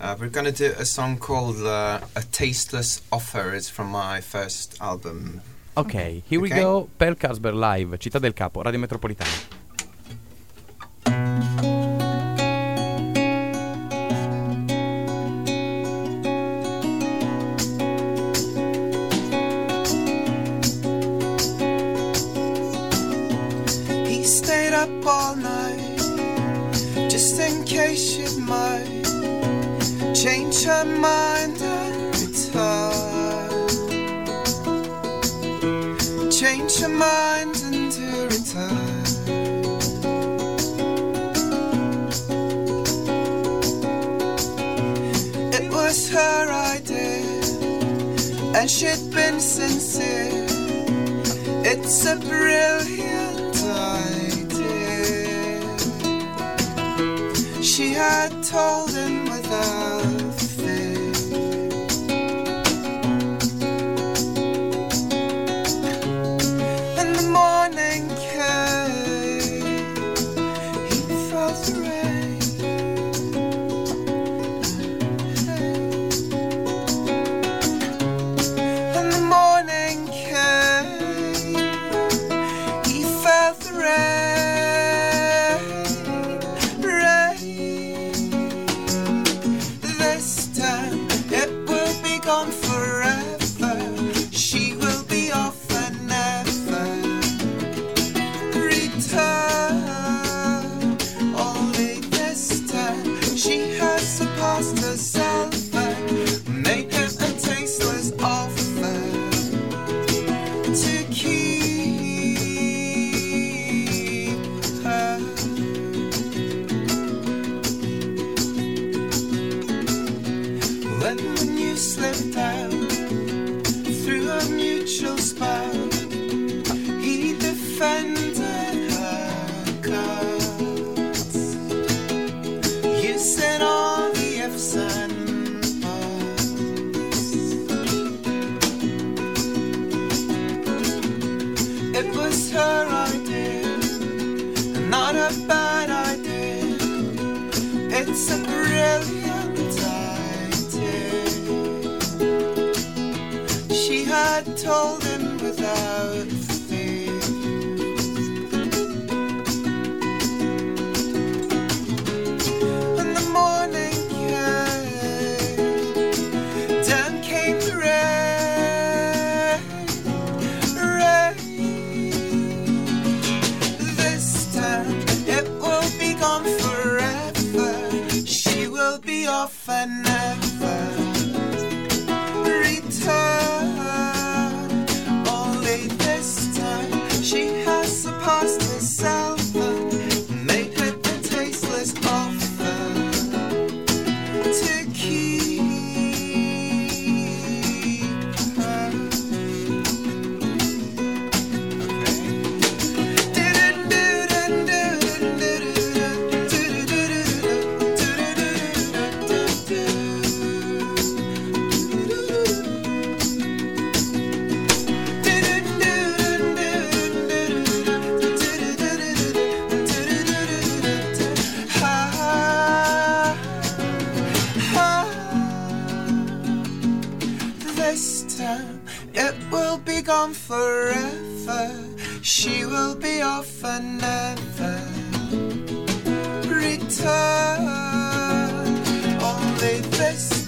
We're gonna do a song called A Tasteless Offer. It's from my first album. Ok, here we go. Pearl Carlsberg Live, Città del Capo, Radio Metropolitana. He stayed up all night, just in case she might change her mind and return. Change her mind and to return. It was her idea, and she'd been sincere. It's a brilliant idea. She had told him without fear. And the morning came, he felt the rain. And the morning came, he felt the rain. Gone forever, she will be off and never return. Only this time she has surpassed herself and made it a tasteless offer to keep her. When you slipped out through a mutual spell, he defended her cause, using all the ifs and buts. It was her idea, not a bad idea. It's a brilliant idea. She had told him without fear. When the morning came, then came the rain. This time it will be gone forever. She will be off and never return. Only this time she has surpassed herself and made it a tasteless offer to keep her. This time it will be gone forever. She will be off and never return. Only this